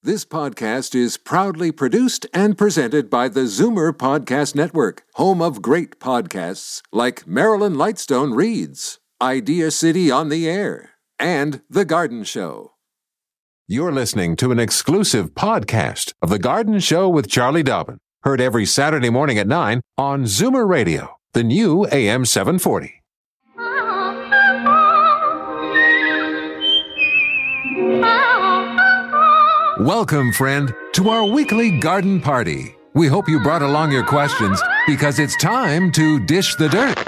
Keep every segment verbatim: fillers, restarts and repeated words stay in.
This podcast is proudly produced and presented by the Zoomer Podcast Network, home of great podcasts like Marilyn Lightstone Reads, Idea City on the Air, and The Garden Show. You're listening to an exclusive podcast of The Garden Show with Charlie Dobbin, heard every Saturday morning at nine on Zoomer Radio, the new A M seven forty. Welcome, friend, to our weekly garden party. We hope you brought along your questions because it's time to dish the dirt.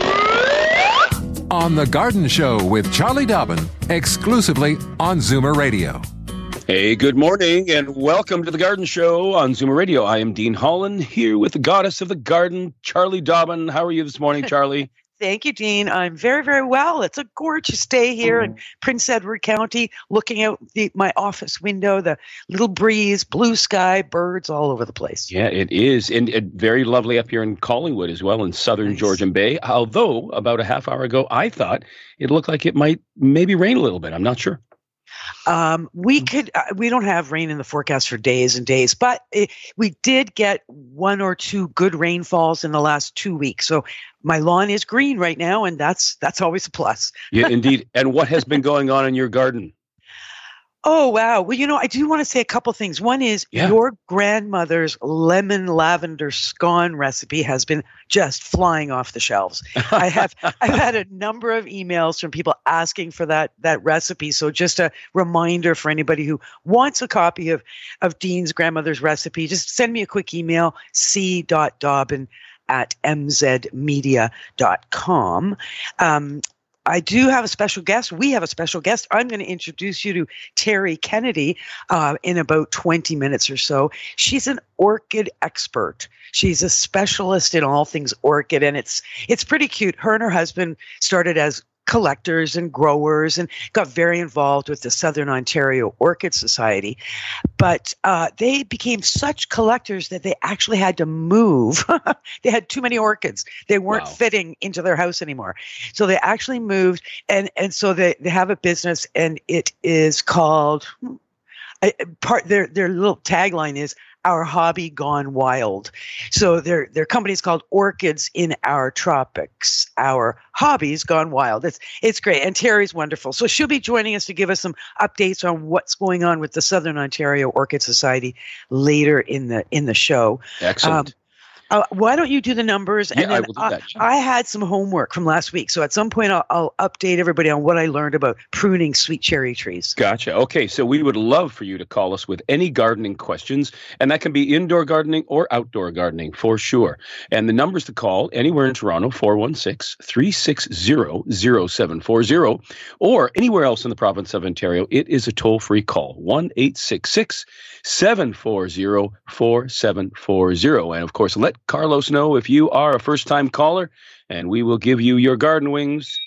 On The Garden Show with Charlie Dobbin, exclusively on Zoomer Radio. Hey, good morning and welcome to The Garden Show on Zoomer Radio. I am Dean Holland here with the goddess of the garden, Charlie Dobbin. How are you this morning, Charlie? Thank you, Dean. I'm very, very well. It's a gorgeous day here in Prince Edward County, looking out the, my office window, the little breeze, blue sky, birds all over the place. Yeah, it is. And, and very lovely up here in Collingwood as well in southern nice. Georgian Bay. Although about a half hour ago, I thought it looked like it might maybe rain a little bit. I'm not sure. Um, we could, uh, we don't have rain in the forecast for days and days, but it, we did get one or two good rainfalls in the last two weeks. So my lawn is green right now, and that's, that's always a plus. Yeah, indeed. And what has been going on in your garden? Oh, wow. Well, you know, I do want to say a couple things. One is yeah. your grandmother's lemon lavender scone recipe has been just flying off the shelves. I have I've had a number of emails from people asking for that that recipe. So just a reminder for anybody who wants a copy of, of Dean's grandmother's recipe, just send me a quick email, c dot dobbin at m z media dot com. Um, I do have a special guest. We have a special guest. I'm going to introduce you to Terry Kennedy uh, in about twenty minutes or so. She's an orchid expert. She's a specialist in all things orchid, and it's it's pretty cute. Her and her husband started as collectors and growers and got very involved with the Southern Ontario Orchid Society. But uh, they became such collectors that they actually had to move. They had too many orchids. They weren't wow. fitting into their house anymore. So they actually moved. And, and so they, they have a business, and it is called, uh, part their, their little tagline is, Our Hobby Gone Wild. So their their company is called Orchids in Our Tropics. Our Hobbies Gone Wild. It's it's great. And Terry's wonderful. So she'll be joining us to give us some updates on what's going on with the Southern Ontario Orchid Society later in the in the show. Excellent. Um, Uh, why don't you do the numbers? Yeah, and then I will do that. I, I had some homework from last week. So at some point, I'll, I'll update everybody on what I learned about pruning sweet cherry trees. Gotcha. Okay. So we would love for you to call us with any gardening questions, and that can be indoor gardening or outdoor gardening for sure. And the numbers to call anywhere in Toronto, four one six, three six zero, zero seven four zero, or anywhere else in the province of Ontario, it is a toll-free call, one eight six six, seven four zero, four seven four zero. And of course, let Carlos know if you are a first-time caller, and we will give you your garden wings.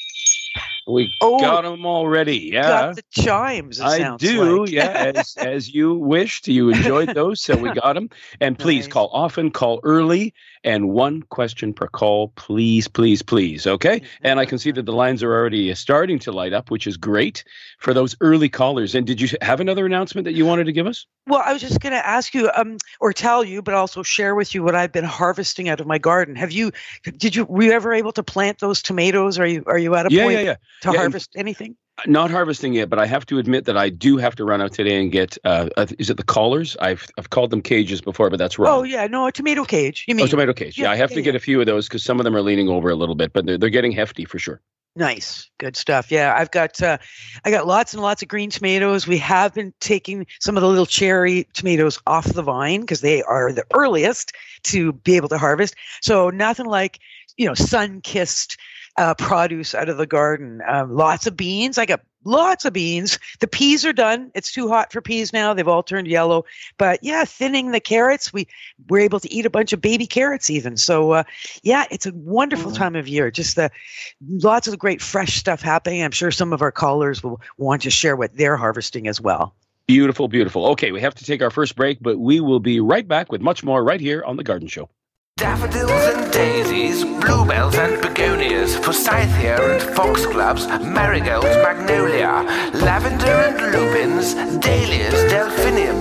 We oh, got them already. Yeah, got the chimes. It I do. Like. yeah, as as you wished. You enjoyed those, so we got them. And please nice. call often, call early, and one question per call, please, please, please. Okay. And I can see that the lines are already starting to light up, which is great for those early callers. And did you have another announcement that you wanted to give us? Well, I was just going to ask you, um, or tell you, but also share with you what I've been harvesting out of my garden. Have you? Did you? Were you ever able to plant those tomatoes? Are you? Are you at a yeah, point yeah, yeah. to yeah, harvest anything? Not harvesting yet, but I have to admit that I do have to run out today and get, uh, uh, is it the collars? I've I've called them cages before, but that's wrong. Oh, yeah. No, a tomato cage. You mean? Oh, tomato cage. Yeah, yeah I have yeah, to get yeah. a few of those because some of them are leaning over a little bit, but they're, they're getting hefty for sure. Nice. Good stuff. Yeah, I've got uh, I got lots and lots of green tomatoes. We have been taking some of the little cherry tomatoes off the vine because they are the earliest to be able to harvest. So nothing like, you know, sun-kissed uh, produce out of the garden. Um, lots of beans. I got lots of beans. The peas are done. It's too hot for peas now. They've all turned yellow. But yeah, thinning the carrots. We were able to eat a bunch of baby carrots even. So uh, yeah, it's a wonderful time of year. Just the lots of great fresh stuff happening. I'm sure some of our callers will want to share what they're harvesting as well. Beautiful, beautiful. Okay, we have to take our first break, but we will be right back with much more right here on The Garden Show. Daffodils and daisies, bluebells and begonias, forsythia and foxgloves, marigolds, magnolia, lavender and lupins, dahlias, delphiniums,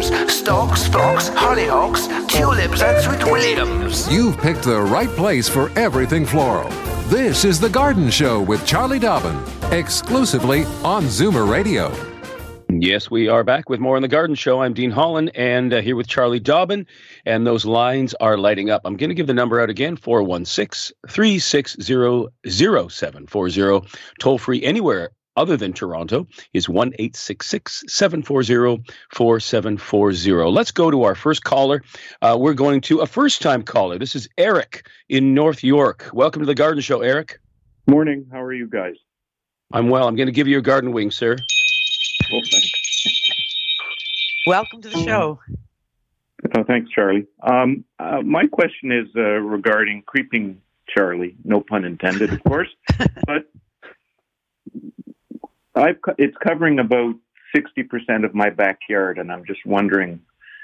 stalks, phlox, hollyhocks, tulips, and sweet williams. You've picked the right place for everything floral. This is The Garden Show with Charlie Dobbin, exclusively on Zoomer Radio. Yes, we are back with more on The Garden Show. I'm Dean Holland, and uh, here with Charlie Dobbin, and those lines are lighting up. I'm going to give the number out again, four one six, three six zero, zero seven four zero. Toll free anywhere other than Toronto is one eight six six, seven four zero, four seven four zero. Let's go to our first caller. Uh, we're going to a first-time caller. This is Eric in North York. Welcome to The Garden Show, Eric. Morning. How are you guys? I'm well. I'm going to give you a garden wing, sir. Oh, thanks. Welcome to the show. Oh, thanks, Charlie. Um, uh, my question is uh, regarding creeping Charlie. No pun intended, of course. But I've co- it's covering about sixty percent of my backyard, and I'm just wondering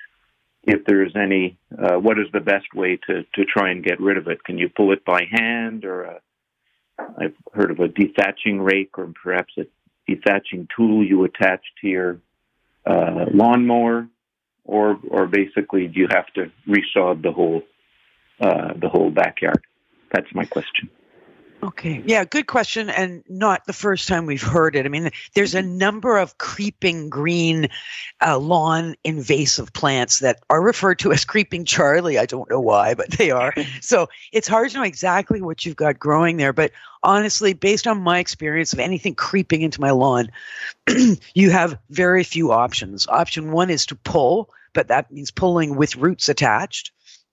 if there's any, uh, what is the best way to, to try and get rid of it? Can you pull it by hand, or a, I've heard of a dethatching rake, or perhaps a dethatching tool you attach to your uh, lawnmower, or or basically do you have to resod the whole uh, the whole backyard? That's my question. Okay. Yeah, good question, and not the first time we've heard it. I mean, there's a number of creeping green uh, lawn invasive plants that are referred to as creeping Charlie. I don't know why, but they are. So it's hard to know exactly what you've got growing there. But honestly, based on my experience of anything creeping into my lawn, you have very few options. Option one is to pull, but that means pulling with roots attached.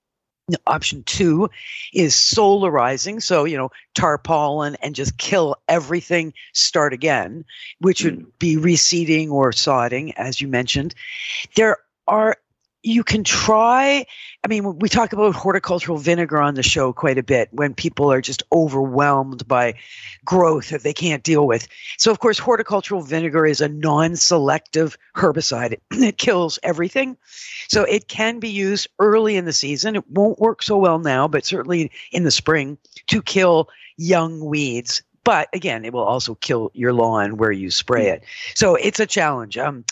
Option two is solarizing. So, you know, tarpaulin and just kill everything, start again, which would be reseeding or sodding, as you mentioned. There are, you can try, I mean, we talk about horticultural vinegar on the show quite a bit when people are just overwhelmed by growth that they can't deal with. So, of course, horticultural vinegar is a non-selective herbicide. It kills everything. So it can be used early in the season. It won't work so well now, but certainly in the spring to kill young weeds. But again, it will also kill your lawn where you spray it. So it's a challenge. Um,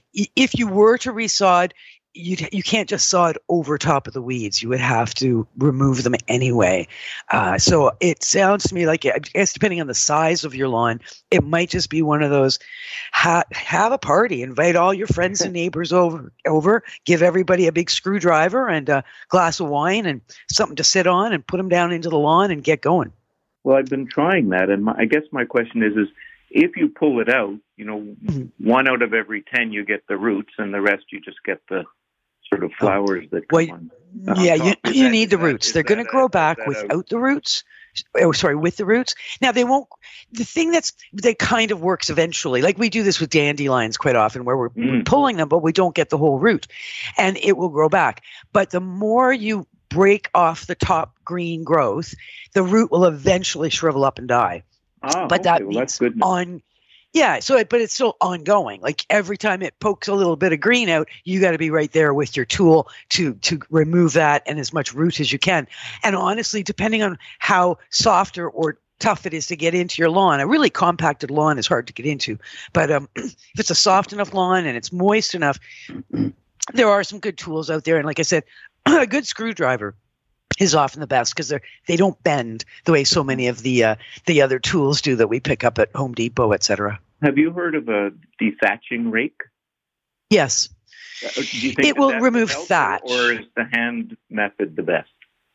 if you were to resod, You you can't just sod over top of the weeds. You would have to remove them anyway. Uh, so it sounds to me like, I guess depending on the size of your lawn, it might just be one of those, ha- have a party, invite all your friends and neighbors over, over, give everybody a big screwdriver and a glass of wine and something to sit on and put them down into the lawn and get going. Well, I've been trying that, and my, I guess my question is, is if you pull it out, you know, mm-hmm. one out of every ten you get the roots, and the rest you just get the sort of flowers that come well, on. Uh, yeah, you, you that, need the roots. They're going to grow back without out? the roots. Oh, sorry, with the roots. Now, they won't, the thing that's, that kind of works eventually, like we do this with dandelions quite often where we're, mm. we're pulling them, but we don't get the whole root, and it will grow back. But the more you break off the top green growth, the root will eventually shrivel up and die. Ah, but okay. that well, means that's good. on Yeah, so it, but it's still ongoing. Like every time it pokes a little bit of green out, you got to be right there with your tool to to remove that and as much root as you can. And honestly, depending on how soft or, or tough it is to get into your lawn, a really compacted lawn is hard to get into. But um, if it's a soft enough lawn and it's moist enough, there are some good tools out there. And like I said, a good screwdriver is often the best because they they don't bend the way so many of the uh, the other tools do that we pick up at Home Depot, et cetera. Have you heard of a dethatching rake? Yes. Uh, do you think it will that remove help, thatch. Or is the hand method the best?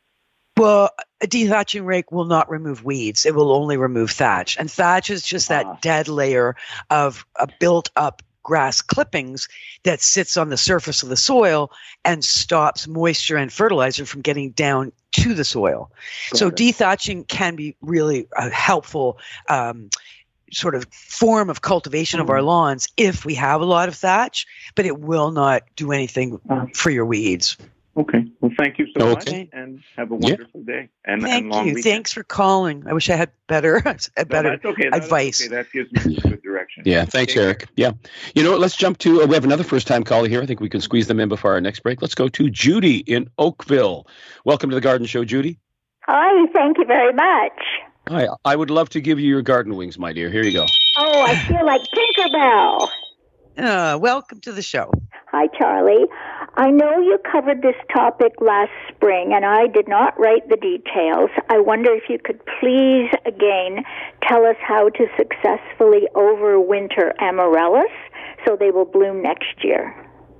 Well, a dethatching rake will not remove weeds. It will only remove thatch. And thatch is just that ah. dead layer of a built-up grass clippings that sits on the surface of the soil and stops moisture and fertilizer from getting down to the soil. Got so it. Dethatching can be really a helpful um, sort of form of cultivation mm. of our lawns if we have a lot of thatch, but it will not do anything uh. for your weeds. Okay. Well, thank you so okay. much, and have a wonderful yeah. day. And, thank and long you. weekend. Thanks for calling. I wish I had better, a better no, that's okay. That's advice. Okay. That gives me good direction. Yeah. Thanks, okay. Eric. Yeah. You know what? Let's jump to. Uh, we have another first-time caller here. I think we can squeeze them in before our next break. Let's go to Judy in Oakville. Welcome to the Garden Show, Judy. Hi. Thank you very much. Hi. I would love to give you your garden wings, my dear. Here you go. Oh, I feel like Tinkerbell. Uh, welcome to the show. Hi, Charlie. I know you covered this topic last spring, and I did not write the details. I wonder if you could please, again, tell us how to successfully overwinter amaryllis so they will bloom next year.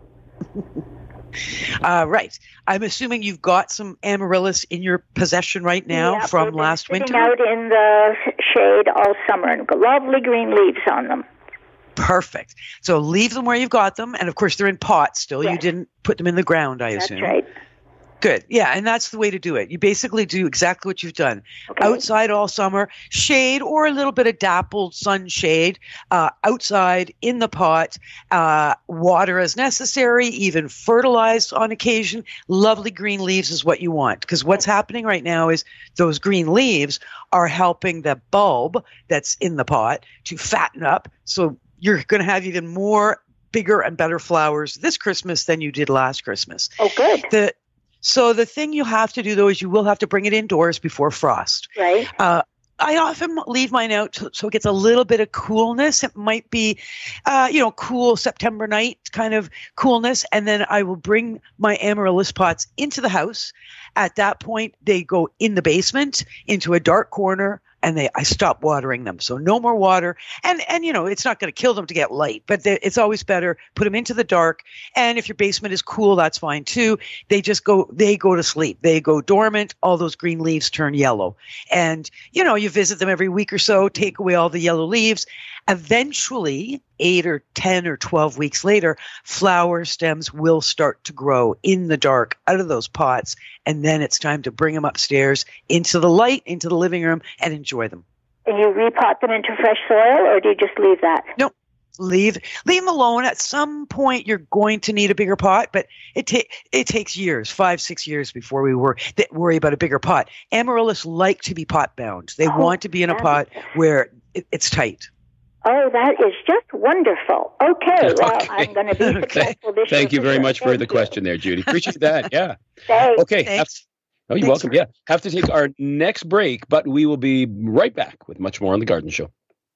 Uh, right. I'm assuming you've got some amaryllis in your possession right now yeah, from they've been last sitting winter? out in the shade all summer and got lovely green leaves on them. Perfect. So leave them where you've got them. And of course, they're in pots still. Yes. You didn't put them in the ground, I That's assume. right. Good. Yeah. And that's the way to do it. You basically do exactly what you've done. Okay. Outside all summer, shade or a little bit of dappled sunshade, uh, outside in the pot, uh, water as necessary, even fertilized on occasion. Lovely green leaves is what you want. Because what's happening right now is those green leaves are helping the bulb that's in the pot to fatten up. So you're going to have even more bigger and better flowers this Christmas than you did last Christmas. Oh, good. The So the thing you have to do, though, is you will have to bring it indoors before frost. Right. Uh, I often leave mine out to, so it gets a little bit of coolness. It might be, uh, you know, cool September night kind of coolness. And then I will bring my amaryllis pots into the house. At that point, they go in the basement into a dark corner. And they, I stop watering them. So no more water. And, and you know, it's not going to kill them to get light, but it's always better. Put them into the dark. And if your basement is cool, that's fine too. They just go, they go to sleep. They go dormant. All those green leaves turn yellow. And, you know, you visit them every week or so, take away all the yellow leaves. Eventually, eight or ten or twelve weeks later, flower stems will start to grow in the dark out of those pots. And then it's time to bring them upstairs into the light, into the living room, and enjoy them. And you repot them into fresh soil, or do you just leave that? No, leave leave them alone. At some point, you're going to need a bigger pot, but it ta- it takes years, five, six years before we wor- th- worry about a bigger pot. Amaryllis like to be pot bound. They Oh, want to be in a pot where it, it's tight. Oh, that is just wonderful. Okay, well, Okay. I'm going to be successful this year. Thank you for very sure. much for Thank the you. question there, Judy. Appreciate that. Yeah. Thanks. Okay. Have, Thanks. oh, you're Thanks welcome. for- Yeah. Have to take our next break, but we will be right back with much more on The Garden Show.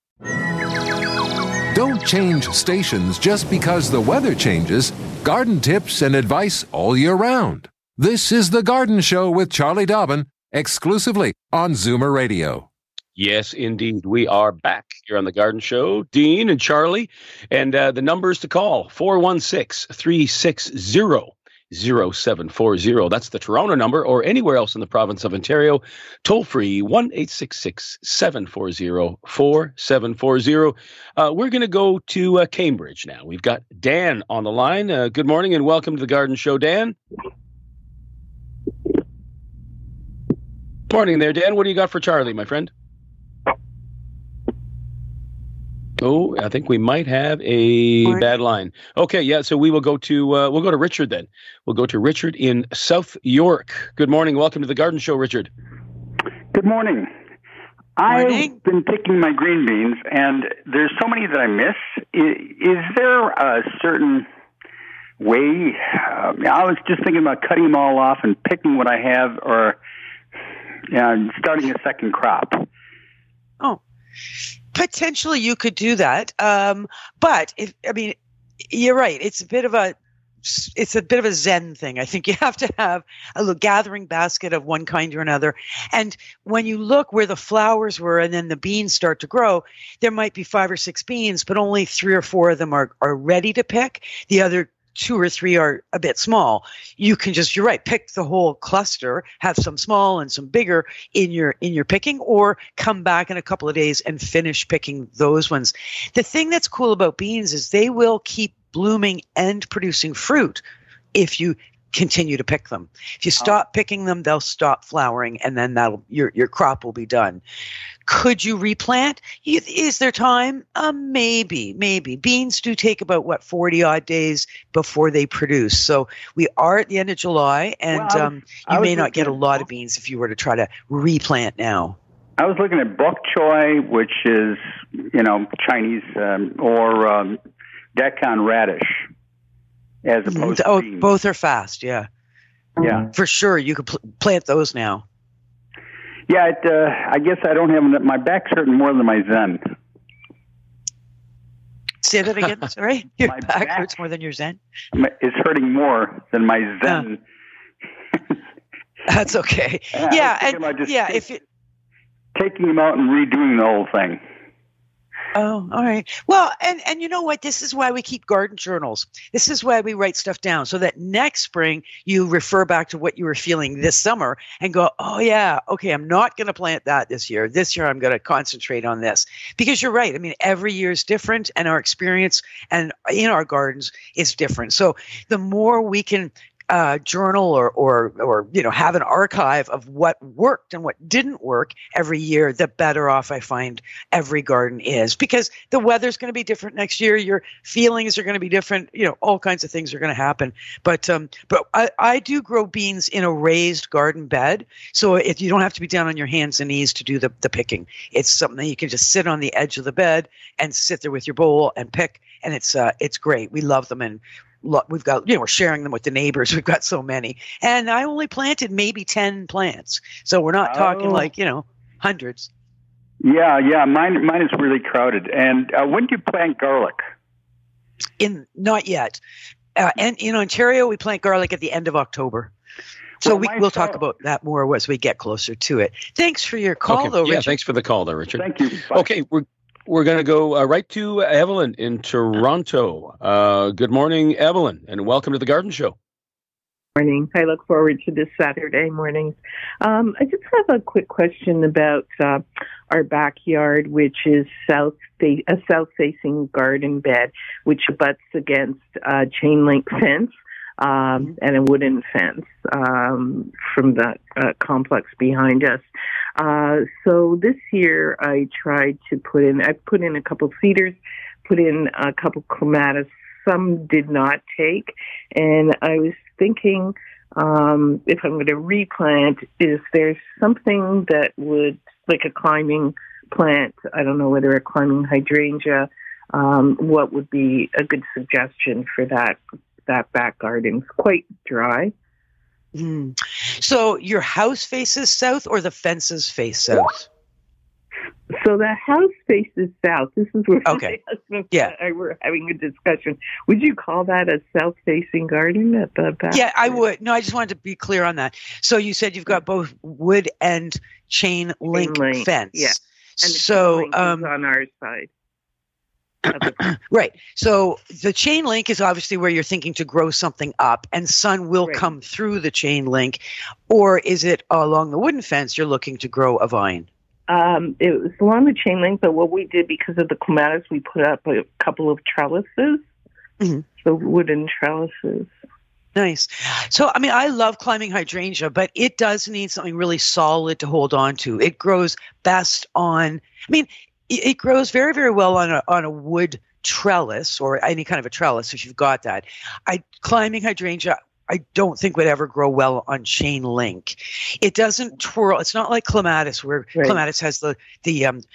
Don't change stations just because the weather changes. Garden tips and advice all year round. This is The Garden Show with Charlie Dobbin, exclusively on Zoomer Radio. Yes, indeed. We are back here on The Garden Show. Dean and Charlie. And uh, the numbers to call, four one six, three six zero, zero seven four zero. That's the Toronto number, or anywhere else in the province of Ontario. Toll free, one eight six six, seven four zero, four seven four zero. Uh, we're going to go to uh, Cambridge now. We've got Dan on the line. Uh, good morning and welcome to The Garden Show, Dan. Morning there, Dan. What do you got for Charlie, my friend? Oh, I think we might have a Morning. bad line. Okay, yeah. So we will go to uh, we'll go to Richard then. We'll go to Richard in South York. Good morning. Welcome to The Garden Show, Richard. Good morning. Morning. I've been picking my green beans, and there's so many that I miss. Is, is there a certain way? Uh, I was just thinking about cutting them all off and picking what I have, or uh, starting a second crop. Oh, potentially you could do that. Um, but if, I mean, you're right. It's a bit of a, it's a bit of a Zen thing. I think you have to have a little gathering basket of one kind or another. And when you look where the flowers were and then the beans start to grow, there might be five or six beans, but only three or four of them are, are ready to pick. The other two or three are a bit small. You can just, you're right, pick the whole cluster, have some small and some bigger in your in your picking, or come back in a couple of days and finish picking those ones. The thing that's cool about beans is they will keep blooming and producing fruit if you continue to pick them. If you stop picking them, they'll stop flowering, and then that'll your your crop will be done. Could you replant? Is there time? Um, maybe, maybe. Beans do take about, what, forty odd days before they produce. So we are at the end of July, and Well, I was- um, I you was may not looking get a at- lot of beans if you were to try to replant now. I was looking at bok choy, which is, you know, Chinese, um, or um, Deccan radish, as opposed Oh, to beans. both are fast, yeah. Yeah. For sure, you could pl- plant those now. Yeah, it, uh, I guess I don't have enough. My back's hurting more than my Zen. Say that again. Sorry, your My back, back. hurts more than your Zen. It's hurting more than my Zen. That's okay. Yeah, Yeah, I was thinking and about just yeah, take- if it. Taking them out and redoing the whole thing. Oh, all right. Well, and and you know what? This is why we keep garden journals. This is why we write stuff down so that next spring you refer back to what you were feeling this summer and go, oh yeah, okay, I'm not going to plant that this year. This year I'm going to concentrate on this. Because you're right. I mean, every year is different and our experience and in our gardens is different. So the more we can Uh, journal or, or, or, you know, have an archive of what worked and what didn't work every year, the better off I find every garden is, because the weather's going to be different next year. Your feelings are going to be different. You know, all kinds of things are going to happen. But, um, but I, I do grow beans in a raised garden bed. So if you don't have to be down on your hands and knees to do the, the picking, it's something that you can just sit on the edge of the bed and sit there with your bowl and pick. And it's, uh, it's great. We love them. And we've got, you know, we're sharing them with the neighbors. We've got so many. And I only planted maybe ten plants. So we're not talking Oh. like, you know, hundreds. Yeah, yeah. Mine, mine is really crowded. And uh, when do you plant garlic? In Not yet. Uh, and in Ontario, we plant garlic at the end of October. So Well, we, mine we'll talk fell- about that more as we get closer to it. Thanks for your call, Okay. though, Yeah, Richard. thanks for the call there, Richard. Thank you. Bye. Okay, we're we're going to go uh, right to Evelyn in Toronto. Uh, good morning, Evelyn, and welcome to the Garden Show. Morning. I look forward to this Saturday mornings. Um, I just have a quick question about uh, our backyard, which is south fa- a south-facing garden bed, which abuts against a chain link fence um, and a wooden fence um, from the uh, complex behind us. Uh, so this year I tried to put in, I put in a couple cedars, put in a couple clematis. Some did not take. And I was thinking, um, if I'm going to replant, is there something that would, like a climbing plant, I don't know whether a climbing hydrangea, um, what would be a good suggestion for that, that back garden? It's quite dry. Mm. So your house faces south or the fences face south? So the house faces south. This is where Okay. my husband Yeah. and I were having a discussion. Would you call that a south-facing garden at the back? Yeah, I would. No, I just wanted to be clear on that. So you said you've got both wood and chain link link, fence. yeah. And the so, chain link um, is on our side. of the- right. So the chain link is obviously where you're thinking to grow something up, and sun will Right. come through the chain link, or is it along the wooden fence you're looking to grow a vine? Um, it was along the chain link, but what we did because of the clematis, we put up a couple of trellises, Mhm. so wooden trellises. Nice. So, I mean, I love climbing hydrangea, but it does need something really solid to hold on to. It grows best on, I mean, it, it grows very, very well on a on a wood trellis or any kind of a trellis if you've got that. I climbing hydrangea, I don't think would ever grow well on chain link. It doesn't twirl. It's not like clematis, where Right. clematis has the the um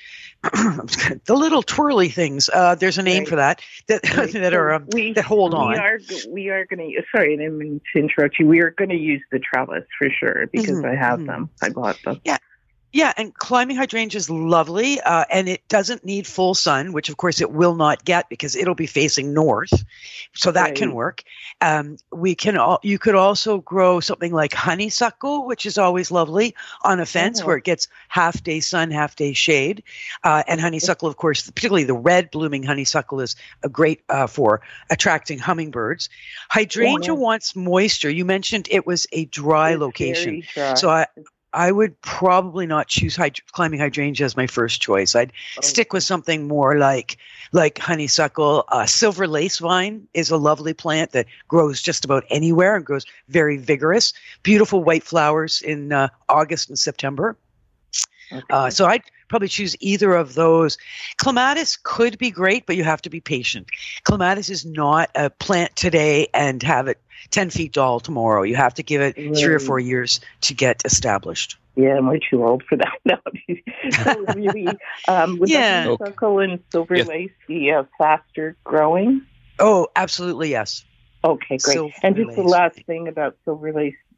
the little twirly things. Uh, there's a name Right. for that that Right. that are um, we, that hold we on. Are, we are going to, sorry, I didn't mean to interrupt you. We are going to use the trellis for sure because Mhm, I have mhm. them. I bought them. Yeah, and climbing hydrangea is lovely, uh, and it doesn't need full sun, which of course it will not get because it'll be facing north, so that can Right. work. Um, we can all, you could also grow something like honeysuckle, which is always lovely on a fence Oh. where it gets half day sun, half day shade. Uh, and honeysuckle, of course, particularly the red blooming honeysuckle, is a great uh, for attracting hummingbirds. Hydrangea Yeah. wants moisture. You mentioned it was a dry It's location, very dry. so I. I would probably not choose hyd- climbing hydrangea as my first choice. I'd Oh. stick with something more like like honeysuckle. Uh, silver lace vine is a lovely plant that grows just about anywhere and grows very vigorous. Beautiful white flowers in uh, August and September. Okay. Uh, so I'd probably choose either of those. Clematis could be great, but you have to be patient. Clematis is not a plant today and have it ten feet tall tomorrow. You have to give it three or Right. four years to get established. Yeah, we're too old for that now. So really, um, with Yeah. the honeysuckle and silver Yes. lace, the uh, faster growing. Oh, absolutely, yes. Okay, great. Silver and just the lace. last thing about silver lace,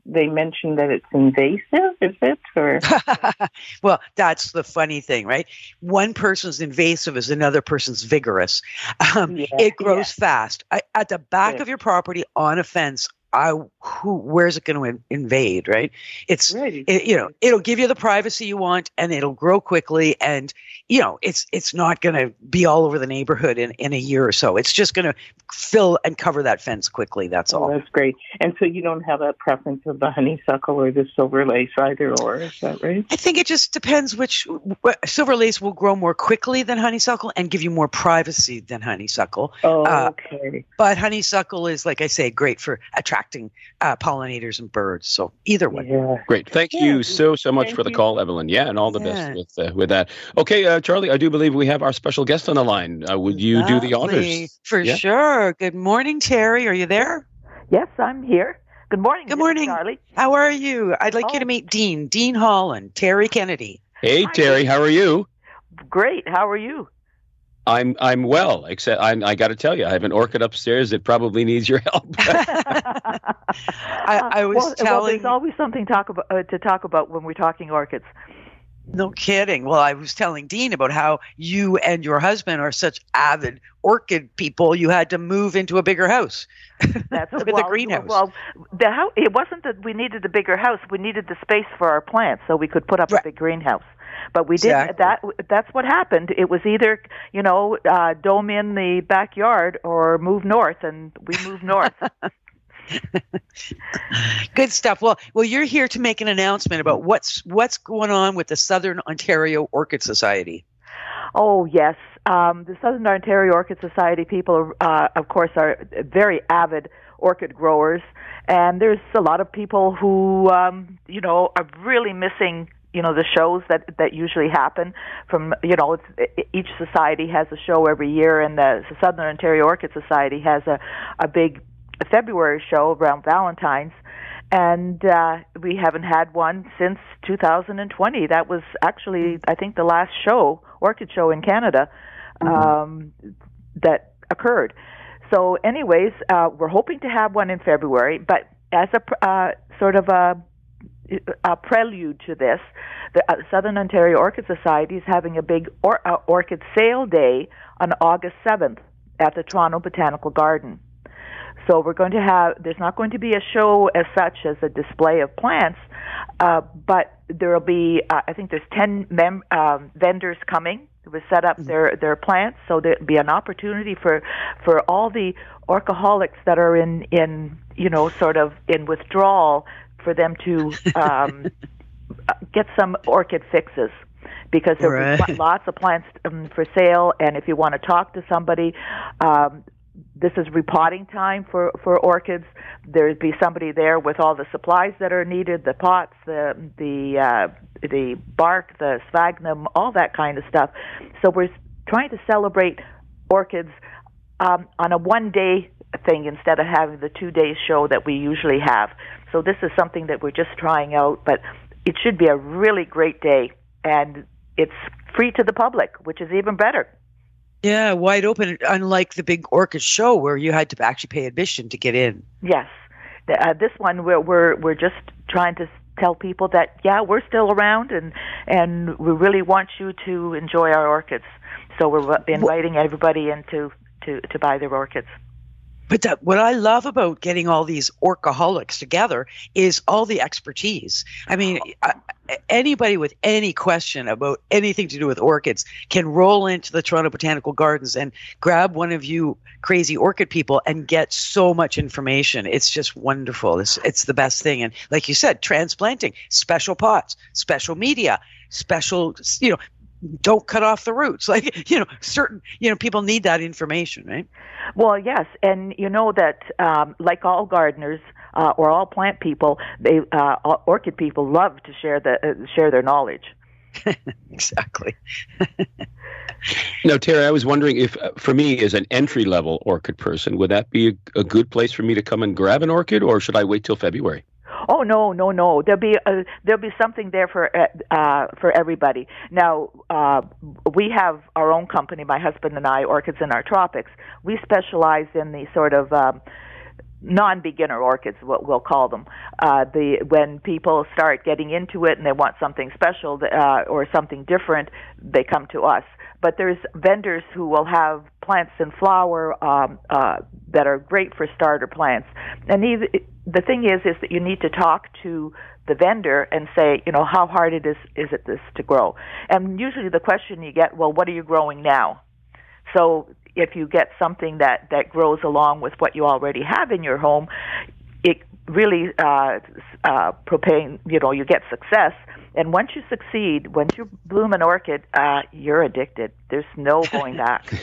they mentioned that it's invasive, is it? Or well, that's the funny thing, right? One person's invasive is another person's vigorous. Um, yeah, it grows yeah. fast. I, at the back yeah. of your property on a fence, I, who, where's it going to in, invade, right? It's, right. it, you know, it'll give you the privacy you want, and it'll grow quickly, and you know, it's it's not going to be all over the neighborhood in, in a year or so. It's just going to fill and cover that fence quickly. That's oh, all. That's great. And so you don't have a preference of the honeysuckle or the silver lace either, or is that right? I think it just depends which silver lace will grow more quickly than honeysuckle and give you more privacy than honeysuckle. Oh, uh, okay. But honeysuckle is, like I say, great for attracting uh, pollinators and birds. So either one. Yeah. Great. Thank Yeah. you so, so much Thank for the you. call, Evelyn. Yeah, and all the Yeah. best with uh, with that. Okay, uh, Charlie, I do believe we have our special guest on the line. Uh, would you do the Lovely. honors? For Yeah. sure. Good morning, Terry. Are you there? Yes, I'm here. Good morning. Good morning. Charlie. How are you? I'd like Oh. you to meet Dean, Dean Holland, Terry Kennedy. Hey, Hi. Terry, how are you? Great. How are you? I'm I'm well, except I I got to tell you, I have an orchid upstairs that probably needs your help. I, I was well, well, telling. there's always something talk about, uh, to talk about when we're talking orchids. No kidding. Well, I was telling Dean about how you and your husband are such avid orchid people. You had to move into a bigger house. That's with well, a greenhouse. Well, the house, it wasn't that we needed the bigger house. We needed the space for our plants, so we could put up Right. a big greenhouse. But we Exactly. did that. That's what happened. It was either, you know, uh, dome in the backyard or move north, and we moved north. Good stuff. Well, well, you're here to make an announcement about what's what's going on with the Southern Ontario Orchid Society. Oh, yes. Um, the Southern Ontario Orchid Society people, uh, of course, are very avid orchid growers. And there's a lot of people who, um, you know, are really missing, you know, the shows that, that usually happen from, you know, it's, each society has a show every year. And the Southern Ontario Orchid Society has a, a big February show around Valentine's. And uh, we haven't had one since two thousand twenty. That was actually, I think, the last show, orchid show in Canada, um, that occurred. So anyways, uh, we're hoping to have one in February, but as a uh, sort of a, a prelude to this, the uh, Southern Ontario Orchid Society is having a big or, uh, orchid sale day on August seventh at the Toronto Botanical Garden. So we're going to have, there's not going to be a show as such as a display of plants, uh, but there will be, uh, I think there's ten mem- um, vendors coming to set up their, their plants, so there'll be an opportunity for, for all the orchaholics that are in, in, you know, sort of in withdrawal for them to um, get some orchid fixes. Because there will Right. be lots of plants um, for sale, and if you want to talk to somebody, um, this is repotting time for, for orchids. There'd be somebody there with all the supplies that are needed, the pots, the the uh, the bark, the sphagnum, all that kind of stuff. So we're trying to celebrate orchids um, on a one-day thing instead of having the two-day show that we usually have. So this is something that we're just trying out, but it should be a really great day, and it's free to the public, which is even better. Yeah, wide open, unlike the big orchid show where you had to actually pay admission to get in. Yes. Uh, this one, we're, we're, we're just trying to tell people that, yeah, we're still around, and, and we really want you to enjoy our orchids. So we're inviting everybody in to, to, to buy their orchids. But that, what I love about getting all these orchaholics together is all the expertise. I mean, I, anybody with any question about anything to do with orchids can roll into the Toronto Botanical Gardens and grab one of you crazy orchid people and get so much information. It's just wonderful. It's, it's the best thing. And like you said, transplanting, special pots, special media, special, you know, don't cut off the roots. Like, you know, certain, you know, people need that information, right? Well, yes, and you know that, um, like all gardeners uh, or all plant people, they uh, all orchid people love to share the uh, share their knowledge. Exactly. Now, Terry, I was wondering if, uh, for me, as an entry-level orchid person, would that be a, a good place for me to come and grab an orchid, or should I wait till February? Oh no, no, no! There'll be uh, there'll be something there for uh, for everybody. Now uh, we have our own company, my husband and I, Orchids in Our Tropics. We specialize in the sort of um, non-beginner orchids, what we'll call them. Uh, the when people start getting into it and they want something special uh, or something different, they come to us. But there's vendors who will have plants in flower um, uh, that are great for starter plants. And either, the thing is, is that you need to talk to the vendor and say, you know, how hard it is is it this to grow? And usually the question you get, well, what are you growing now? So if you get something that, that grows along with what you already have in your home, it really uh, uh, propane, you know, you get success. And once you succeed, once you bloom an orchid, uh, you're addicted. There's no going back.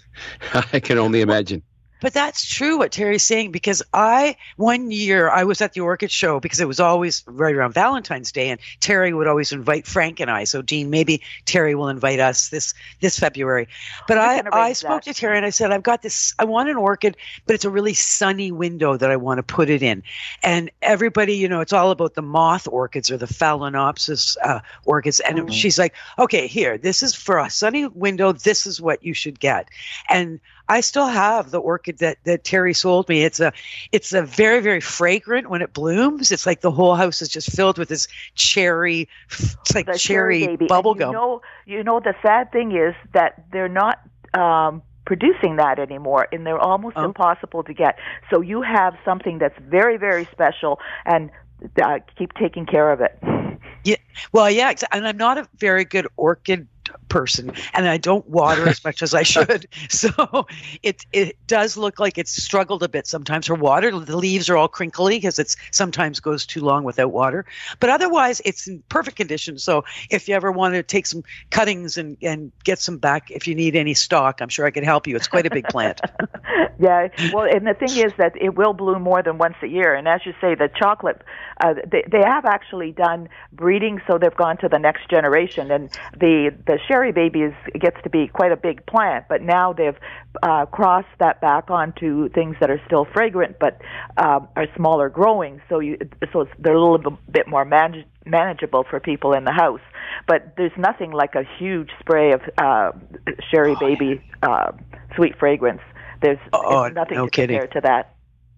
I can only imagine. But that's true what Terry's saying, because I, one year, I was at the orchid show because it was always right around Valentine's Day, and Terry would always invite Frank and I. So, Dean, maybe Terry will invite us this, this February. But I, I spoke that. to Terry and I said, I've got this, I want an orchid, but it's a really sunny window that I want to put it in. And everybody, you know, it's all about the moth orchids or the Phalaenopsis uh, orchids. And mm-hmm. she's like, okay, here, this is for a sunny window. This is what you should get. And I still have the orchid that, that Terry sold me. It's a, it's a very, very fragrant when it blooms. It's like the whole house is just filled with this cherry, it's like the cherry, cherry bubble gum. You know, you know, the sad thing is that they're not um, producing that anymore, and they're almost oh. impossible to get. So you have something that's very, very special, and uh, keep taking care of it. Yeah, well, yeah, and I'm not a very good orchid person, and I don't water as much as I should. So it it does look like it's struggled a bit sometimes for water. The leaves are all crinkly because it's sometimes goes too long without water. But otherwise, it's in perfect condition. So if you ever want to take some cuttings and, and get some back, if you need any stock, I'm sure I can help you. It's quite a big plant. Yeah, well, and the thing is that it will bloom more than once a year. And as you say, the chocolate, uh, they, they have actually done breeding, so they've gone to the next generation. And the, the Sherry Baby is, gets to be quite a big plant, but now they've uh, crossed that back onto things that are still fragrant but um, are smaller growing. So you, so it's, they're a little bit more manage, manageable for people in the house. But there's nothing like a huge spray of uh, Sherry oh, Baby yeah. uh, sweet fragrance. There's oh, nothing no to kidding. compare to that.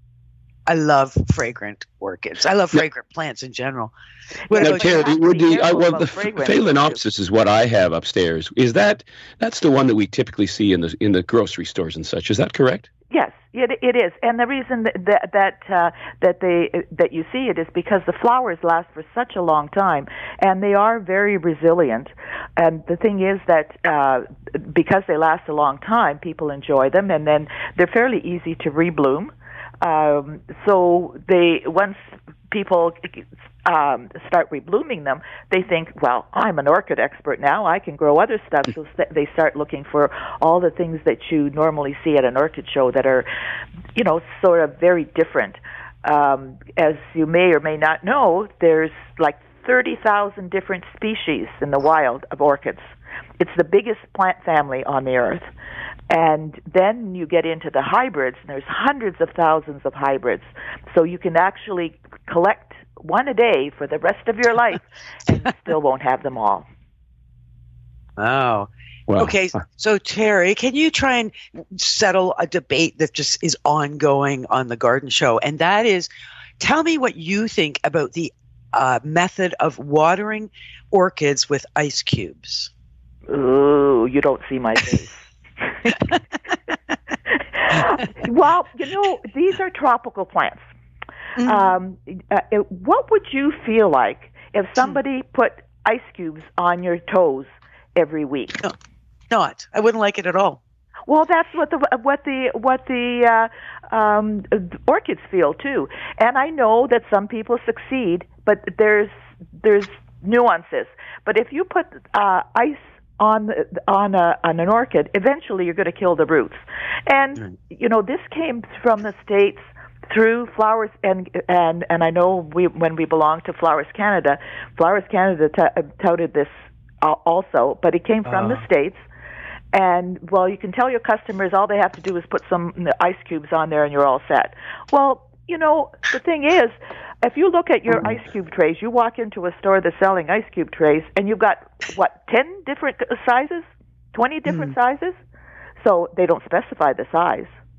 I love fragrant orchids. I love fragrant plants in general. What now, Terry, would you, I, well, the Phalaenopsis is what I have upstairs. Is that that's the one that we typically see in the in the grocery stores and such? Is that correct? Yes, it it is, and the reason that that that, uh, that they that you see it is because the flowers last for such a long time, and they are very resilient. And the thing is that uh, because they last a long time, people enjoy them, and then they're fairly easy to rebloom. Um, so they once people um, start reblooming them, they think, well, I'm an orchid expert now. I can grow other stuff. So they start looking for all the things that you normally see at an orchid show that are, you know, sort of very different. Um, as you may or may not know, there's like thirty thousand different species in the wild of orchids. It's the biggest plant family on the earth. And then you get into the hybrids, and there's hundreds of thousands of hybrids. So you can actually collect one a day for the rest of your life, and you still won't have them all. Oh. Well, okay, so Terry, can you try and settle a debate that just is ongoing on the garden show? And that is, tell me what you think about the uh, method of watering orchids with ice cubes. Ooh, you don't see my face. Well, you know, these are tropical plants. Mm-hmm. Um, uh, it, what would you feel like if somebody put ice cubes on your toes every week? No, not. I wouldn't like it at all. Well, that's what the what the what the uh, um, orchids feel too. And I know that some people succeed, but there's there's nuances. But if you put uh, ice on the, on a on an orchid, eventually you're going to kill the roots. And mm. you know, this came from the States through Flowers, and and and I know we when we belonged to Flowers Canada, Flowers Canada t- touted this also, but it came from uh. the States. And well, you can tell your customers all they have to do is put some ice cubes on there, and you're all set. Well, you know, the thing is, if you look at your ice cube trays, you walk into a store that's selling ice cube trays, and you've got, what, ten different sizes? twenty different mm. sizes? So they don't specify the size.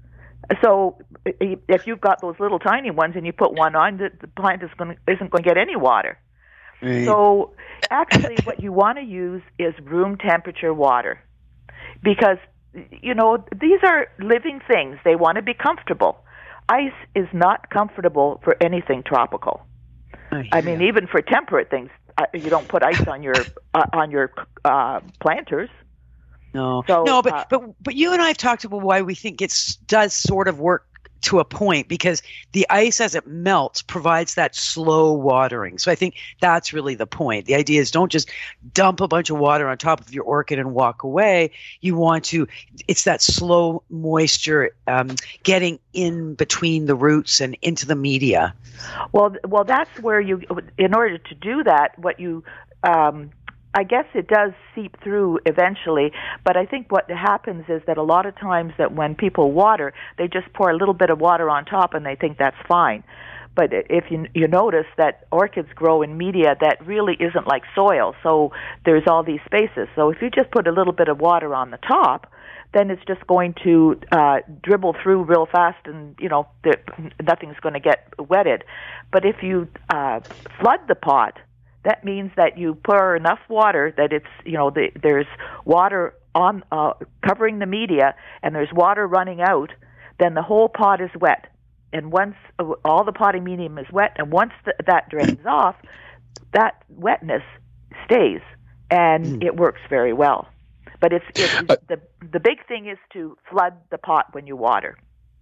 So if you've got those little tiny ones and you put one on, the, the plant is going to, isn't going to get any water. Right. So actually what you want to use is room temperature water, because, you know, these are living things. They want to be comfortable. Ice is not comfortable for anything tropical. Oh, yeah. I mean, even for temperate things, uh, you don't put ice on your uh, on your uh, planters. No, so, no, but uh, but but you and I have talked about why we think it does sort of work to a point, because the ice as it melts provides that slow watering. So I think that's really the point. The idea is don't just dump a bunch of water on top of your orchid and walk away. You want to, it's that slow moisture um, getting in between the roots and into the media. Well, well, that's where you, in order to do that, what you, um, I guess it does seep through eventually, but I think what happens is that a lot of times that when people water, they just pour a little bit of water on top and they think that's fine. But if you you notice that orchids grow in media that really isn't like soil, so there's all these spaces. So if you just put a little bit of water on the top, then it's just going to uh, dribble through real fast, and you know the, nothing's going to get wetted. But if you uh, flood the pot, that means that you pour enough water that it's, you know, the, there's water on uh, covering the media, and there's water running out, then the whole pot is wet. And once uh, all the potting medium is wet, and once the, that drains off, that wetness stays, and mm. it works very well. But it's, it's uh, the the big thing is to flood the pot when you water.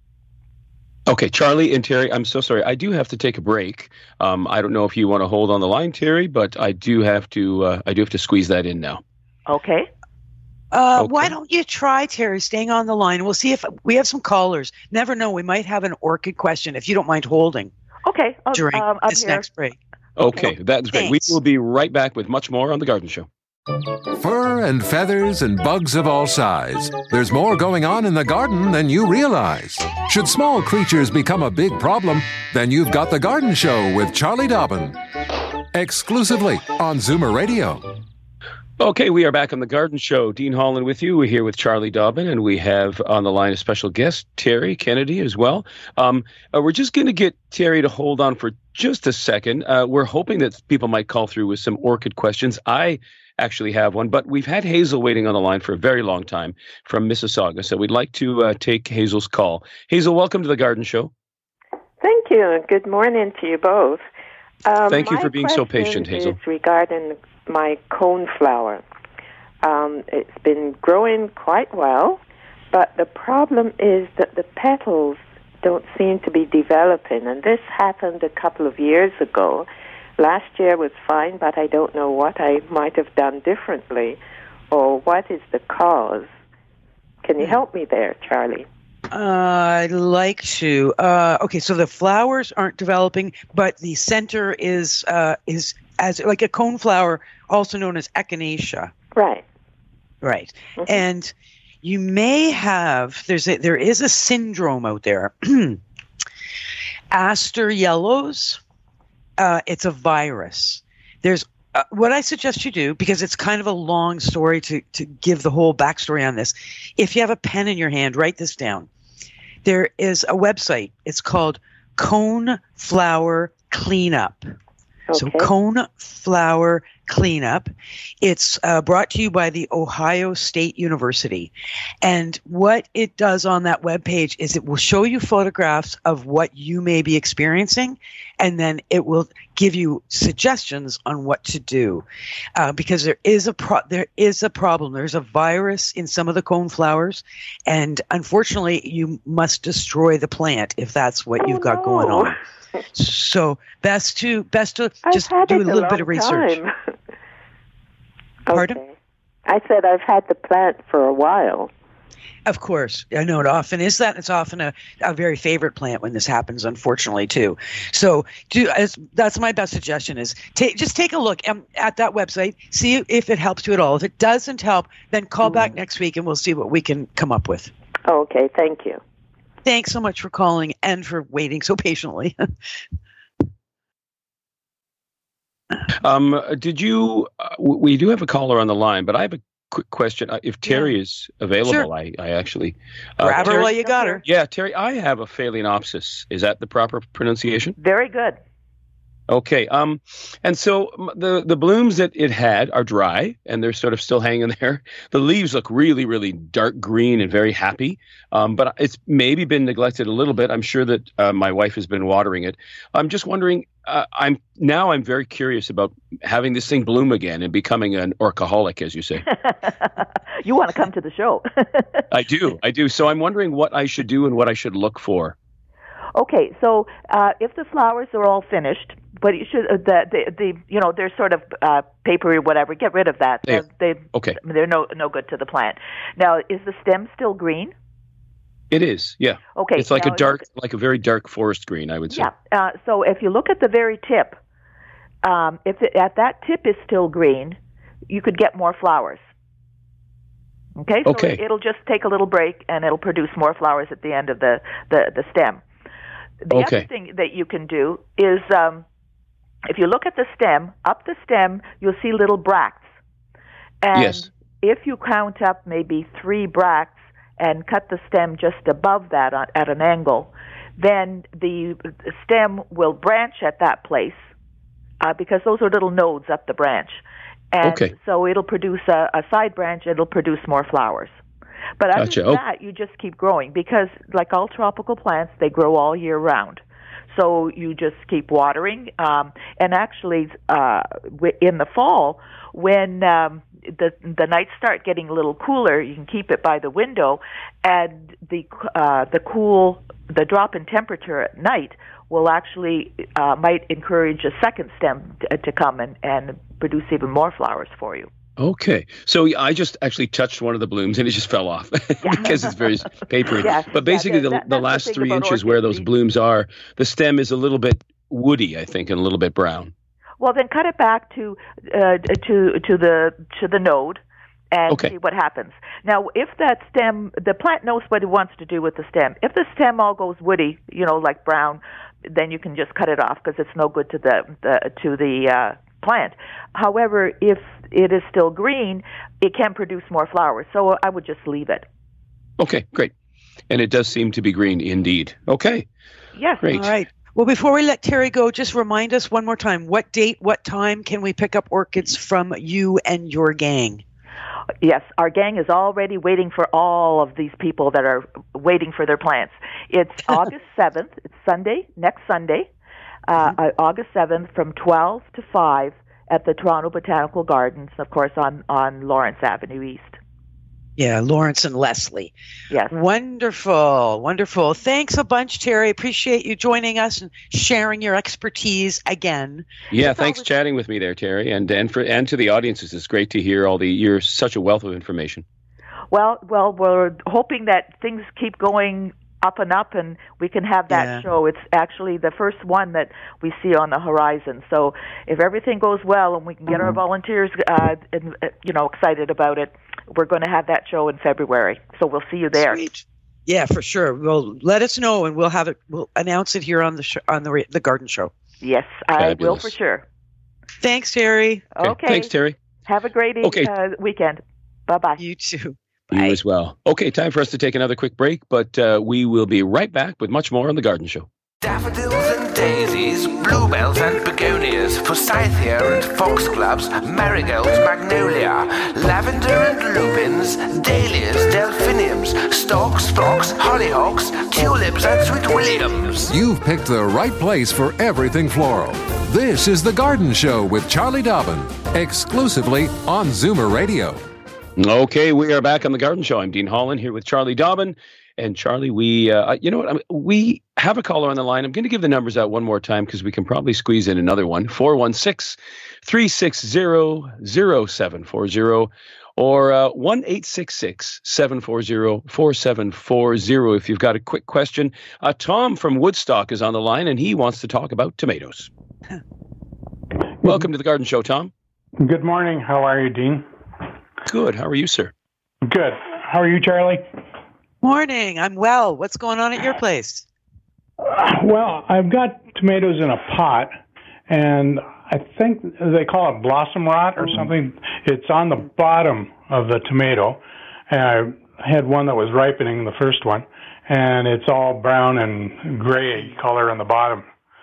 Okay, Charlie and Terry, I'm so sorry. I do have to take a break. Um, I don't know if you want to hold on the line, Terry, but I do have to. Uh, I do have to squeeze that in now. Okay. Uh, okay. Why don't you try, Terry, staying on the line? We'll see if we have some callers. Never know. We might have an orchid question if you don't mind holding. Okay. I'll, during um, this here. next break. Okay, okay. That's great. Thanks. We will be right back with much more on The Garden Show. Fur and feathers and bugs of all size. There's more going on in the garden than you realize. Should small creatures become a big problem, then you've got The Garden Show with Charlie Dobbin. Exclusively on Zoomer Radio. Okay, we are back on The Garden Show. Dean Holland with you. We're here with Charlie Dobbin, and we have on the line a special guest, Terry Kennedy, as well. Um, uh, we're just going to get Terry to hold on for just a second. Uh, we're hoping that people might call through with some orchid questions. I actually have one, but we've had Hazel waiting on the line for a very long time from Mississauga, so we'd like to uh, take Hazel's call. Hazel, welcome to The Garden Show. Thank you, and good morning to you both. Um, Thank you for being so patient, Hazel. Is regarding my coneflower. Um, it's been growing quite well, but the problem is that the petals don't seem to be developing, and this happened a couple of years ago. Last year was fine, but I don't know what I might have done differently, or what is the cause. Can you help me there, Charlie? Uh, I'd like to. Uh, okay, so the flowers aren't developing, but the center is uh, is as like a coneflower, also known as echinacea. Right. Right, mm-hmm. And you may have there's a, there is a syndrome out there, aster yellows. Uh, it's a virus. There's uh, what I suggest you do, because it's kind of a long story to, to give the whole backstory on this. If you have a pen in your hand, write this down. There is a website. It's called Coneflower Cleanup. Okay. So Coneflower Cleanup. It's uh, brought to you by the Ohio State University. And what it does on that webpage is it will show you photographs of what you may be experiencing, and then it will give you suggestions on what to do. Uh, because there is a pro- there is a problem. There's a virus in some of the coneflowers, and unfortunately, you must destroy the plant if that's what oh, you've got no. going on. So best to best to I've just had do a it little a bit of research. time. Pardon? Okay. I said I've had the plant for a while. Of course. I know it often is that. It's often a, a very favorite plant when this happens, unfortunately, too. So do, as, that's my best suggestion is ta- just take a look um, at that website, see if it helps you at all. If it doesn't help, then call mm. back next week and we'll see what we can come up with. Okay, thank you. Thanks so much for calling and for waiting so patiently. um, did you, uh, we do have a caller on the line, but I have a quick question. Uh, If Terry Yeah. is available, Sure. I, I actually uh, Grab her Terry- while you got her. Yeah, Terry, I have a phalaenopsis. Is that the proper pronunciation? Very good. Okay. Um, and so m- the the blooms that it had are dry, and they're sort of still hanging there. The leaves look really, really dark green and very happy. Um, but it's maybe been neglected a little bit. I'm sure that uh, my wife has been watering it. I'm just wondering. Uh, I'm now I'm very curious about having this thing bloom again and becoming an orcaholic, as you say. You want to come to the show? I do, I do. So I'm wondering what I should do and what I should look for. Okay, so uh, if the flowers are all finished, but you should uh, the, the the you know they're sort of uh, papery, whatever. Get rid of that. They- Uh, they okay. they're no no good to the plant. Now, is the stem still green? It is, yeah. Okay, It's like now a dark, like a very dark forest green, I would say. Yeah. Uh, so if you look at the very tip, um, if it, at that tip is still green, you could get more flowers. Okay. So Okay. it'll just take a little break, and it'll produce more flowers at the end of the the, the stem. The Okay. other thing that you can do is, um, if you look at the stem, up the stem, you'll see little bracts. And Yes. if you count up maybe three bracts and cut the stem just above that on, at an angle, then the stem will branch at that place uh, because those are little nodes up the branch. And Okay. so it'll produce a, a side branch, it'll produce more flowers. But other Gotcha. than Oh. that, you just keep growing because, like all tropical plants, they grow all year round. So you just keep watering. Um, and actually, uh, w- in the fall, when um, the the nights start getting a little cooler, you can keep it by the window, and the uh, the cool the drop in temperature at night will actually uh, might encourage a second stem t- to come and, and produce even more flowers for you. Okay. So I just actually touched one of the blooms and it just fell off because it's very papery. Yeah, But basically, yeah, that- the, that's the the last thing three about inches where orchids. those blooms are, the stem is a little bit woody, I think, and a little bit brown. Well, then cut it back to uh, to to the to the node and Okay. see what happens. Now, if that stem, the plant knows what it wants to do with the stem. If the stem all goes woody, you know, like brown, then you can just cut it off because it's no good to the, the to the uh, plant. However, if it is still green, it can produce more flowers. So I would just leave it. Okay, great. And it does seem to be green indeed. Okay, Yes. great. All right. Well, before we let Terry go, just remind us one more time, what date, what time can we pick up orchids from you and your gang? Yes, our gang is already waiting for all of these people that are waiting for their plants. It's August seventh. It's Sunday, next Sunday, uh, uh, August seventh from twelve to five at the Toronto Botanical Gardens, of course, on, on Lawrence Avenue East. Yeah, Lawrence and Leslie. Yes. Wonderful, wonderful. Thanks a bunch, Terry. Appreciate you joining us and sharing your expertise again. Yeah, It's thanks always- chatting with me there, Terry, and and for and to the audiences. It's great to hear all the. You're such a wealth of information. Well, well, we're hoping that things keep going up and up, and we can have that Yeah. show. It's actually the first one that we see on the horizon. So if everything goes well and we can get our volunteers, uh, and, uh, you know, excited about it, we're going to have that show in February. So we'll see you there. Sweet. Yeah, for sure. Well, let us know, and we'll have it. We'll announce it here on the sh- on the ra- the garden show. Yes, I will Fabulous. for sure. Thanks, Terry. Okay. Thanks, Terry. Have a great e- Okay. uh, weekend. Bye bye. You too. You Bye. as well. Okay, time for us to take another quick break, but uh, we will be right back with much more on The Garden Show. Daffodils and daisies, bluebells and begonias, forsythia and foxgloves, marigolds, magnolia, lavender and lupins, dahlias, delphiniums, stalks, phlox, hollyhocks, tulips and sweet williams. You've picked the right place for everything floral. This is The Garden Show with Charlie Dobbin, exclusively on Zoomer Radio. Okay, we are back on The Garden Show. I'm Dean Holland here with Charlie Dobbin. And Charlie, we, uh, you know what, I mean, we have a caller on the line. I'm going to give the numbers out one more time because we can probably squeeze in another one. four one six, three six zero, zero seven four zero or uh, one eight six six, seven four zero, four seven four zero if you've got a quick question. Uh, Tom from Woodstock is on the line, and he wants to talk about tomatoes. Welcome to The Garden Show, Tom. Good morning. How are you, Dean? Good. How are you, sir? Good. How are you, Charlie? Morning. I'm well. What's going on at your place? Uh, well, I've got tomatoes in a pot, and I think they call it blossom rot or something. It's on the bottom of the tomato. And I had one that was ripening, the first one, and it's all brown and gray color on the bottom.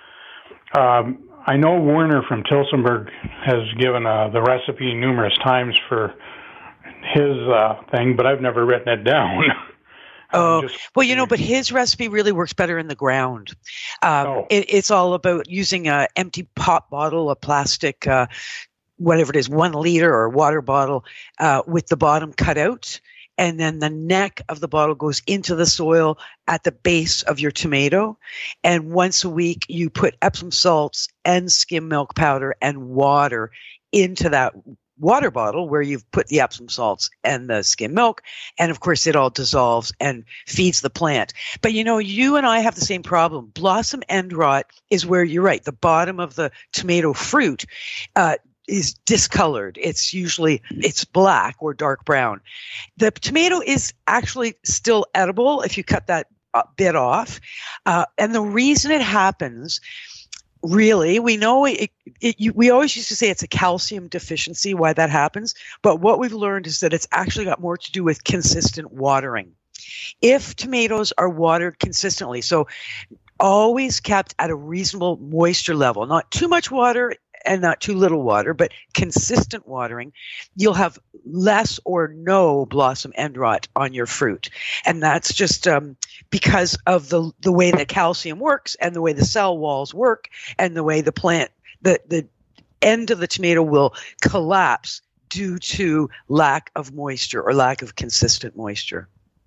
Um, I know Werner from Tilsonburg has given uh, the recipe numerous times for his uh, thing, but I've never written it down. Oh, well, you know, but his recipe really works better in the ground. Um, oh. it, it's all about using an empty pop bottle, a plastic, uh, whatever it is, one liter or water bottle uh, with the bottom cut out. And then the neck of the bottle goes into the soil at the base of your tomato. And once a week, you put Epsom salts and skim milk powder and water into that water bottle where you've put the Epsom salts and the skim milk. And of course, it all dissolves and feeds the plant. But you know, you and I have the same problem. Blossom end rot is where you're right. The bottom of the tomato fruit uh, is discolored. It's usually, it's black or dark brown. The tomato is actually still edible if you cut that bit off. Uh, and the reason it happens, really, we know it, it, you, we always used to say it's a calcium deficiency, why that happens. But what we've learned is that it's actually got more to do with consistent watering. If tomatoes are watered consistently, so always kept at a reasonable moisture level, not too much water and not too little water, but consistent watering, you'll have less or no blossom end rot on your fruit. And that's just um, because of the the way the calcium works and the way the cell walls work and the way the plant, the, the end of the tomato will collapse due to lack of moisture or lack of consistent moisture.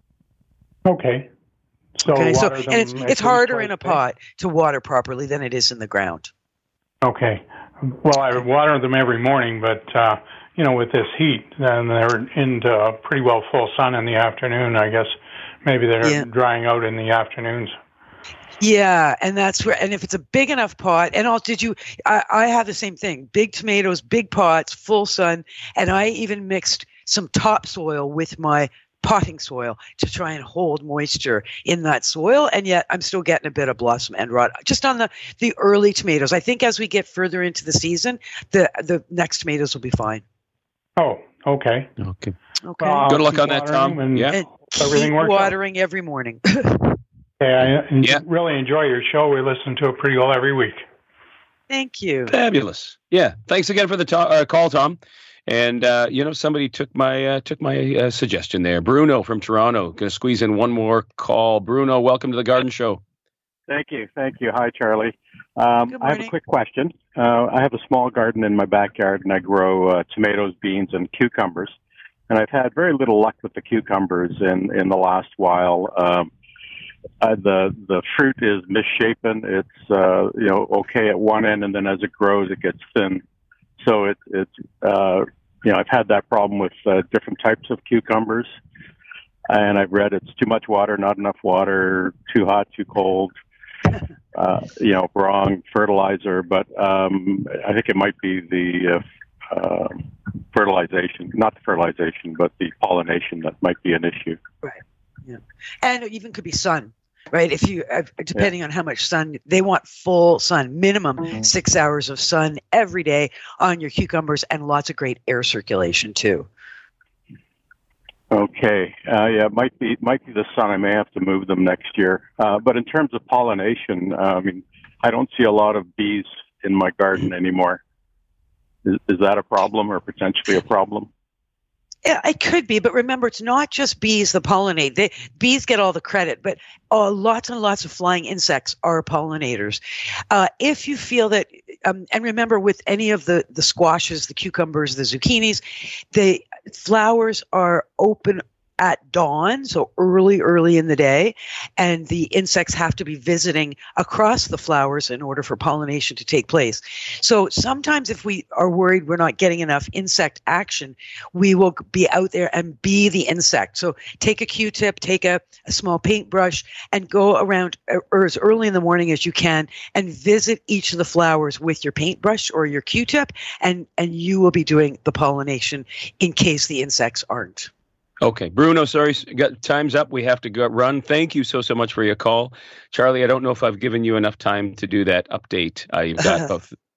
Okay. So, okay, so water them and it's it's harder in a day. pot to water properly than it is in the ground. Okay. Well, I water them every morning, but, uh, you know, with this heat, then they're into uh, pretty well full sun in the afternoon. I guess maybe they're Yeah. drying out in the afternoons. Yeah, and that's where, and if it's a big enough pot, and all, did you, I, I have the same thing, big tomatoes, big pots, full sun, and I even mixed some topsoil with my potting soil to try and hold moisture in that soil, and yet I'm still getting a bit of blossom end rot just on the, the early tomatoes. I think as we get further into the season, the the next tomatoes will be fine. Oh, okay. Okay. Okay. Well, Good luck keep on that, Tom. watering and Yeah. And everything keep works out. watering every morning. Okay, I en- Yeah. really enjoy your show. We listen to it pretty well every week. Thank you. Fabulous. Yeah. Thanks again for the to- uh, call, Tom. And uh, you know, somebody took my uh, took my uh, suggestion there. Bruno from Toronto. Going to squeeze in one more call. Bruno, welcome to the Garden Show. Thank you. Thank you. Hi, Charlie. Um, Good I have a morning. quick question. Uh, I have a small garden in my backyard, and I grow uh, tomatoes, beans, and cucumbers. And I've had very little luck with the cucumbers in, in the last while. Um, uh, the the fruit is misshapen. It's uh, you know okay at one end, and then as it grows, it gets thin. So it, it's, uh, you know, I've had that problem with uh, different types of cucumbers. And I've read it's too much water, not enough water, too hot, too cold, uh, you know, wrong fertilizer. But um, I think it might be the uh, uh, fertilization, not the fertilization, but the pollination that might be an issue. Right. Yeah. And it even could be sun. Right, if you, uh, depending yeah. on how much sun, they want full sun, minimum mm-hmm. six hours of sun every day on your cucumbers, and lots of great air circulation too. Okay, uh, yeah, it might be might be the sun. I may have to move them next year. Uh, but in terms of pollination, uh, I mean, I don't see a lot of bees in my garden anymore. Is, is that a problem, or potentially a problem? Yeah, it could be, but remember, it's not just bees that pollinate. They, bees get all the credit, but uh, lots and lots of flying insects are pollinators. Uh, if you feel that, um, and remember, with any of the, the squashes, the cucumbers, the zucchinis, the flowers are open at dawn, so early, early in the day, and the insects have to be visiting across the flowers in order for pollination to take place. So sometimes if we are worried we're not getting enough insect action, we will be out there and be the insect. So take a Q-tip, take a, a small paintbrush, and go around or as early in the morning as you can and visit each of the flowers with your paintbrush or your Q-tip, and, and you will be doing the pollination in case the insects aren't. Okay, Bruno, sorry, got, time's up. We have to go run. Thank you so, so much for your call. Charlie, I don't know if I've given you enough time to do that update. Uh, you've got about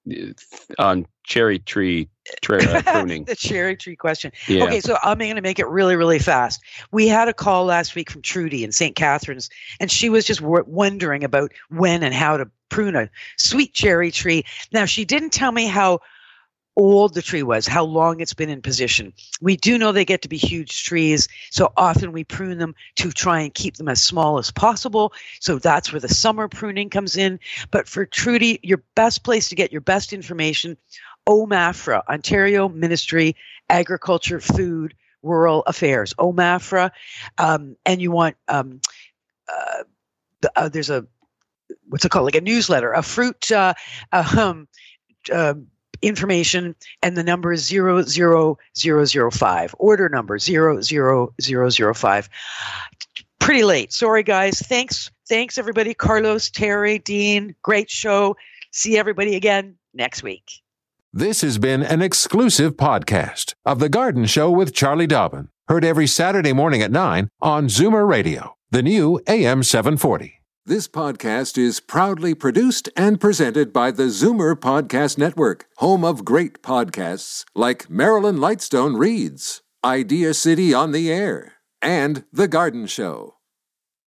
on cherry tree tra- uh, pruning. The cherry tree question. Yeah. Okay, so I'm going to make it really, really fast. We had a call last week from Trudy in Saint Catharines, and she was just w- wondering about when and how to prune a sweet cherry tree. Now, she didn't tell me how old the tree was, how long it's been in position. We do know they get to be huge trees, so often we prune them to try and keep them as small as possible. So that's where the summer pruning comes in. But for Trudy, your best place to get your best information, O M A F R A, Ontario Ministry, Agriculture, Food, Rural Affairs, O M A F R A, um, and you want um, uh, the, uh, there's a what's it called, like a newsletter, a fruit uh, um, uh, information, and the number is zero zero zero zero five. Order number zero zero zero zero five. Pretty late. Sorry, guys. Thanks. Thanks, everybody. Carlos, Terry, Dean, great show. See everybody again next week. This has been an exclusive podcast of The Garden Show with Charlie Dobbin. Heard every Saturday morning at nine on Zoomer Radio, the new A M seven forty. This podcast is proudly produced and presented by the Zoomer Podcast Network, home of great podcasts like Marilyn Lightstone Reads, Idea City on the Air, and The Garden Show.